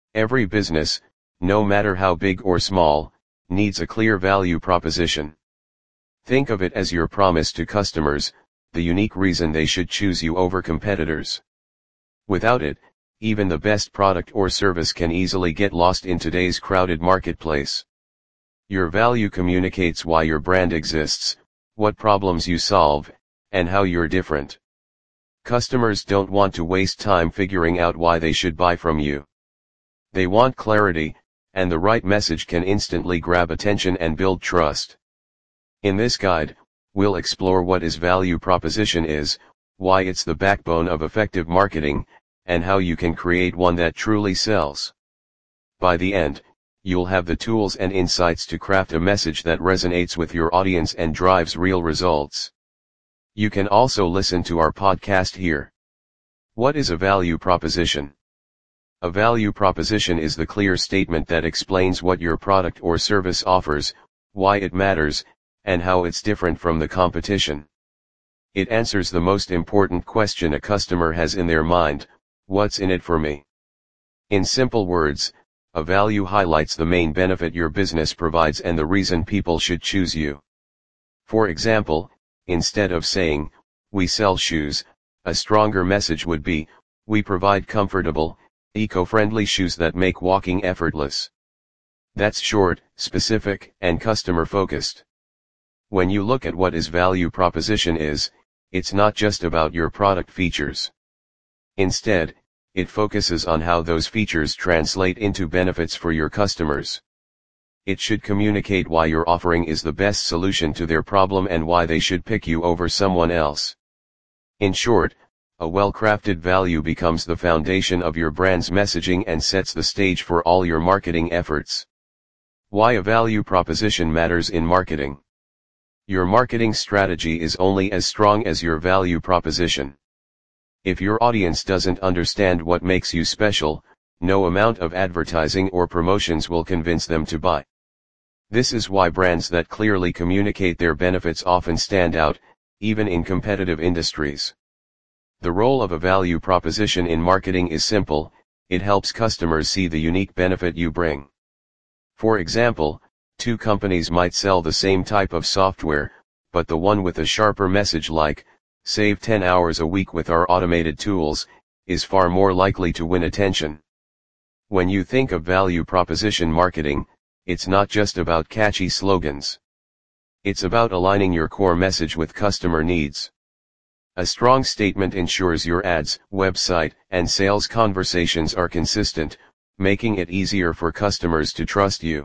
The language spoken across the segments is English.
Every business, no matter how big or small, needs a clear value proposition. Think of it as your promise to customers, the unique reason they should choose you over competitors. Without it, even the best product or service can easily get lost in today's crowded marketplace. Your value communicates why your brand exists, what problems you solve, and how you're different. Customers don't want to waste time figuring out why they should buy from you. They want clarity, and the right message can instantly grab attention and build trust. In this guide, we'll explore what value proposition is, why it's the backbone of effective marketing, and how you can create one that truly sells. By the end, you'll have the tools and insights to craft a message that resonates with your audience and drives real results. You can also listen to our podcast here. What is a value proposition? A value proposition is the clear statement that explains what your product or service offers, why it matters, and how it's different from the competition. It answers the most important question a customer has in their mind: what's in it for me? In simple words, a value highlights the main benefit your business provides and the reason people should choose you. For example, instead of saying, "We sell shoes," a stronger message would be, "We provide comfortable, eco-friendly shoes that make walking effortless." That's short, specific, and customer-focused. When you look at what value proposition is, it's not just about your product features. Instead, it focuses on how those features translate into benefits for your customers. It should communicate why your offering is the best solution to their problem and why they should pick you over someone else. In short, a well-crafted value becomes the foundation of your brand's messaging and sets the stage for all your marketing efforts. Why a value proposition matters in marketing. Your marketing strategy is only as strong as your value proposition. If your audience doesn't understand what makes you special, no amount of advertising or promotions will convince them to buy. This is why brands that clearly communicate their benefits often stand out, even in competitive industries. The role of a value proposition in marketing is simple: it helps customers see the unique benefit you bring. For example, two companies might sell the same type of software, but the one with a sharper message like, "Save 10 hours a week with our automated tools," is far more likely to win attention. When you think of value proposition marketing, it's not just about catchy slogans. It's about aligning your core message with customer needs. A strong statement ensures your ads, website, and sales conversations are consistent, making it easier for customers to trust you.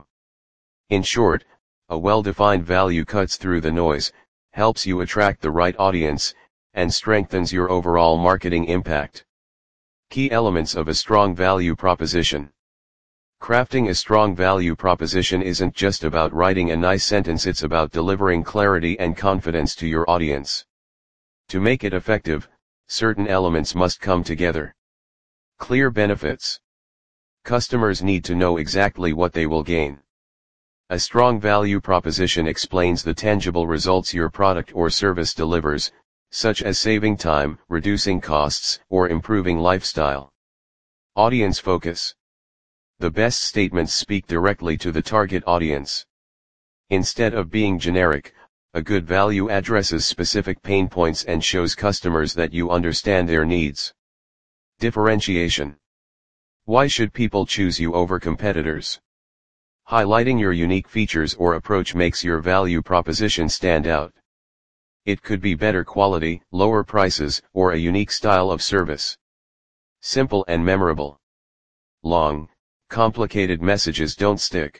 In short, a well-defined value cuts through the noise, helps you attract the right audience, and strengthens your overall marketing impact. Key elements of a strong value proposition. Crafting a strong value proposition isn't just about writing a nice sentence, it's about delivering clarity and confidence to your audience. To make it effective, certain elements must come together. Clear benefits. Customers need to know exactly what they will gain. A strong value proposition explains the tangible results your product or service delivers, such as saving time, reducing costs, or improving lifestyle. Audience focus. The best statements speak directly to the target audience. Instead of being generic, a good value addresses specific pain points and shows customers that you understand their needs. Differentiation. Why should people choose you over competitors? Highlighting your unique features or approach makes your value proposition stand out. It could be better quality, lower prices, or a unique style of service. Simple and memorable. Long, complicated messages don't stick.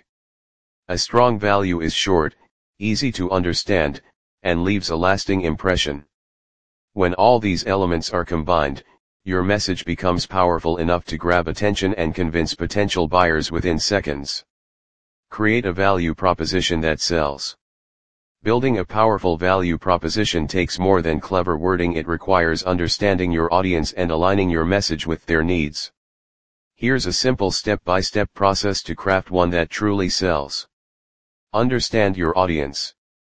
A strong value is short, easy to understand, and leaves a lasting impression. When all these elements are combined, your message becomes powerful enough to grab attention and convince potential buyers within seconds. Create a value proposition that sells. Building a powerful value proposition takes more than clever wording. It requires understanding your audience and aligning your message with their needs. Here's a simple step-by-step process to craft one that truly sells. Understand your audience.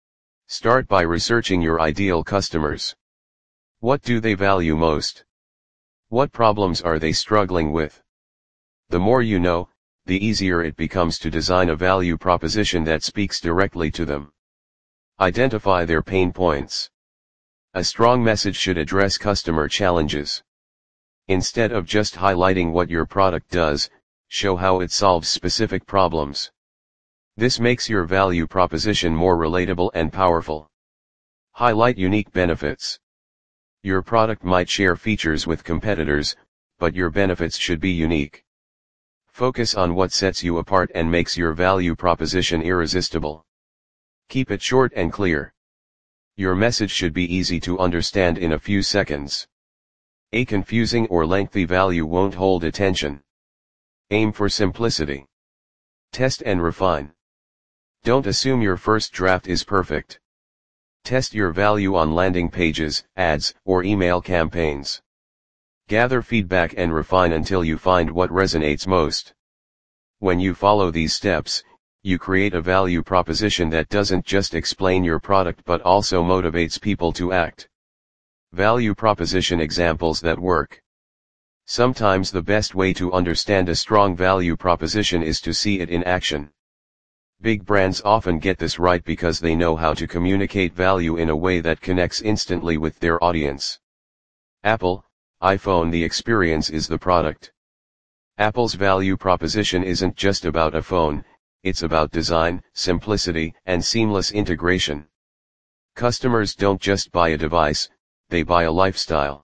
Start by researching your ideal customers. What do they value most? What problems are they struggling with? The more you know, the easier it becomes to design a value proposition that speaks directly to them. Identify their pain points. A strong message should address customer challenges. Instead of just highlighting what your product does, show how it solves specific problems. This makes your value proposition more relatable and powerful. Highlight unique benefits. Your product might share features with competitors, but your benefits should be unique. Focus on what sets you apart and makes your value proposition irresistible. Keep it short and clear. Your message should be easy to understand in a few seconds. A confusing or lengthy value won't hold attention. Aim for simplicity. Test and refine. Don't assume your first draft is perfect. Test your value on landing pages, ads, or email campaigns. Gather feedback and refine until you find what resonates most. When you follow these steps, you create a value proposition that doesn't just explain your product but also motivates people to act. Value proposition examples that work. Sometimes the best way to understand a strong value proposition is to see it in action. Big brands often get this right because they know how to communicate value in a way that connects instantly with their audience. Apple, iPhone. The experience is the product. Apple's value proposition isn't just about a phone, it's about design, simplicity, and seamless integration. Customers don't just buy a device, they buy a lifestyle.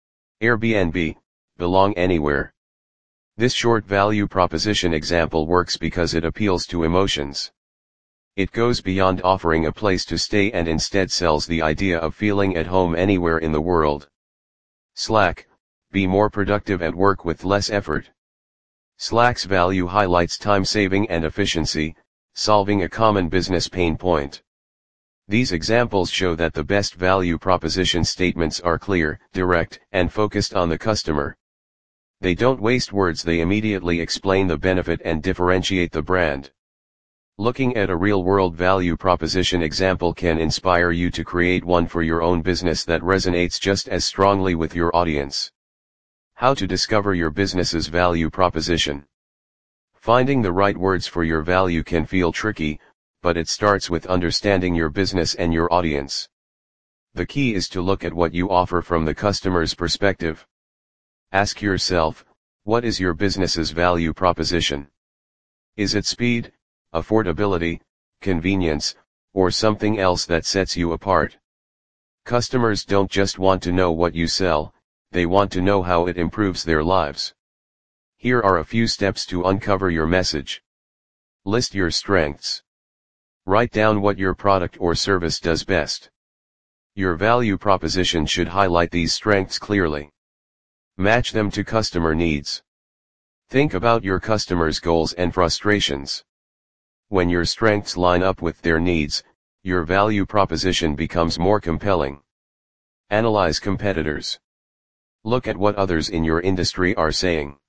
Airbnb, belong anywhere. This short value proposition example works because it appeals to emotions. It goes beyond offering a place to stay and instead sells the idea of feeling at home anywhere in the world. Slack, be more productive at work with less effort. Slack's value highlights time saving and efficiency, solving a common business pain point. These examples show that the best value proposition statements are clear, direct, and focused on the customer. They don't waste words, they immediately explain the benefit and differentiate the brand. Looking at a real-world value proposition example can inspire you to create one for your own business that resonates just as strongly with your audience. How to discover your business's value proposition. Finding the right words for your value can feel tricky, but it starts with understanding your business and your audience. The key is to look at what you offer from the customer's perspective. Ask yourself, what is your business's value proposition? Is it speed, affordability, convenience, or something else that sets you apart? Customers don't just want to know what you sell, they want to know how it improves their lives. Here are a few steps to uncover your message. List your strengths. Write down what your product or service does best. Your value proposition should highlight these strengths clearly. Match them to customer needs. Think about your customers' goals and frustrations. When your strengths line up with their needs, your value proposition becomes more compelling. Analyze competitors. Look at what others in your industry are saying.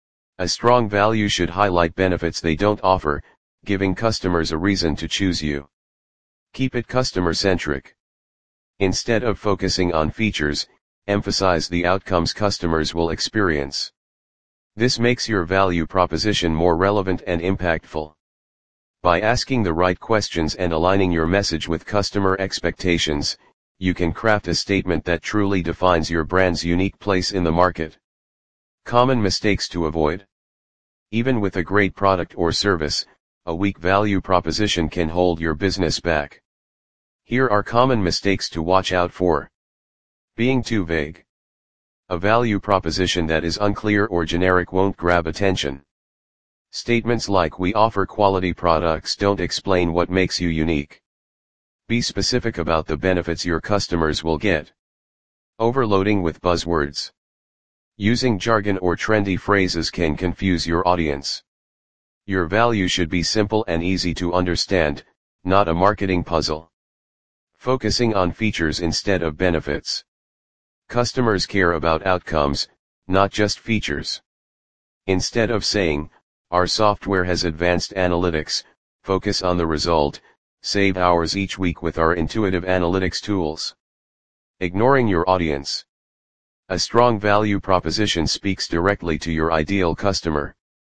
A strong value should highlight benefits they don't offer, giving customers a reason to choose you. Keep it customer-centric. Instead of focusing on features, emphasize the outcomes customers will experience. This makes your value proposition more relevant and impactful. By asking the right questions and aligning your message with customer expectations, you can craft a statement that truly defines your brand's unique place in the market. Common mistakes to avoid. Even with a great product or service, a weak value proposition can hold your business back. Here are common mistakes to watch out for. Being too vague. A value proposition that is unclear or generic won't grab attention. Statements like "we offer quality products" don't explain what makes you unique. Be specific about the benefits your customers will get. Overloading with buzzwords. Using jargon or trendy phrases can confuse your audience. Your value should be simple and easy to understand, not a marketing puzzle. Focusing on features instead of benefits. Customers care about outcomes, not just features. Instead of saying, "our software has advanced analytics," focus on the result: save hours each week with our intuitive analytics tools. Ignoring your audience. A strong value proposition speaks directly to your ideal customer.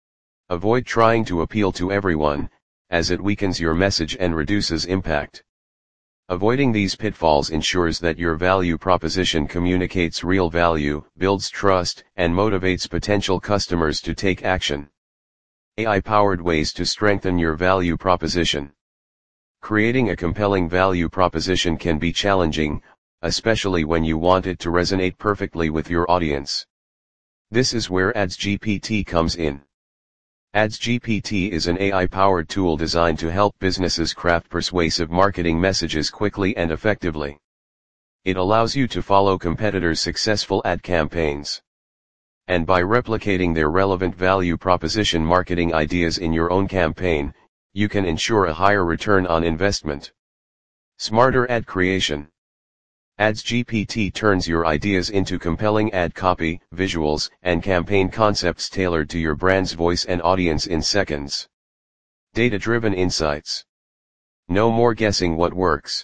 Avoid trying to appeal to everyone, as it weakens your message and reduces impact. Avoiding these pitfalls ensures that your value proposition communicates real value, builds trust, and motivates potential customers to take action. AI-powered ways to strengthen your value proposition. Creating a compelling value proposition can be challenging, especially when you want it to resonate perfectly with your audience. This is where AdsGPT comes in. AdsGPT is an AI-powered tool designed to help businesses craft persuasive marketing messages quickly and effectively. It allows you to follow competitors' successful ad campaigns. And by replicating their relevant value proposition marketing ideas in your own campaign, you can ensure a higher return on investment. Smarter ad creation. AdsGPT turns your ideas into compelling ad copy, visuals, and campaign concepts tailored to your brand's voice and audience in seconds. Data-driven insights. No more guessing what works.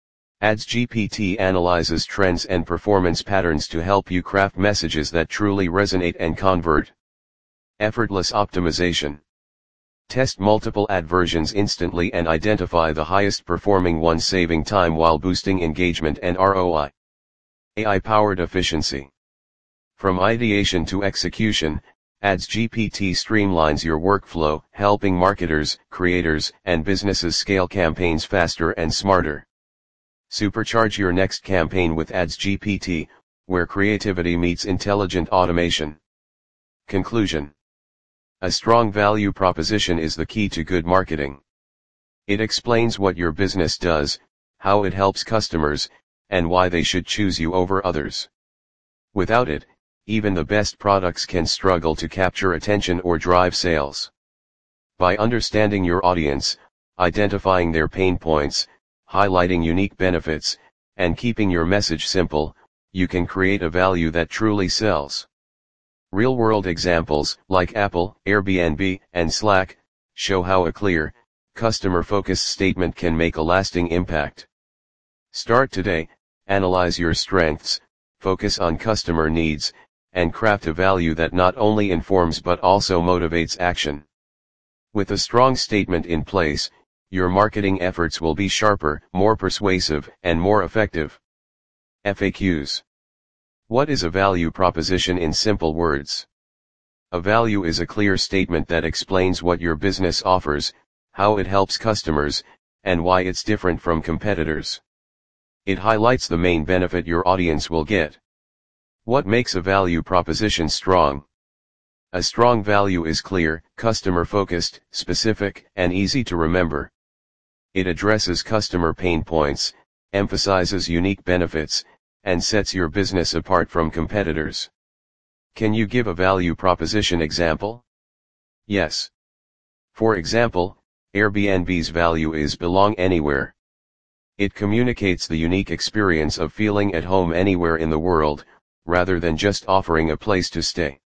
AdsGPT analyzes trends and performance patterns to help you craft messages that truly resonate and convert. Effortless optimization. Test multiple ad versions instantly and identify the highest performing one, saving time while boosting engagement and ROI. AI-powered efficiency. From ideation to execution, AdsGPT streamlines your workflow, helping marketers, creators, and businesses scale campaigns faster and smarter. Supercharge your next campaign with AdsGPT, where creativity meets intelligent automation. Conclusion. A strong value proposition is the key to good marketing. It explains what your business does, how it helps customers, and why they should choose you over others. Without it, even the best products can struggle to capture attention or drive sales. By understanding your audience, identifying their pain points, highlighting unique benefits, and keeping your message simple, you can create a value that truly sells. Real-world examples, like Apple, Airbnb, and Slack, show how a clear, customer-focused statement can make a lasting impact. Start today, analyze your strengths, focus on customer needs, and craft a value that not only informs but also motivates action. With a strong statement in place, your marketing efforts will be sharper, more persuasive, and more effective. FAQs. What is a value proposition in simple words? A value is a clear statement that explains what your business offers, how it helps customers, and why it's different from competitors. It highlights the main benefit your audience will get. What makes a value proposition strong? A strong value is clear, customer-focused, specific, and easy to remember. It addresses customer pain points, emphasizes unique benefits, and sets your business apart from competitors. Can you give a value proposition example? Yes. For example, Airbnb's value is belong anywhere. It communicates the unique experience of feeling at home anywhere in the world, rather than just offering a place to stay.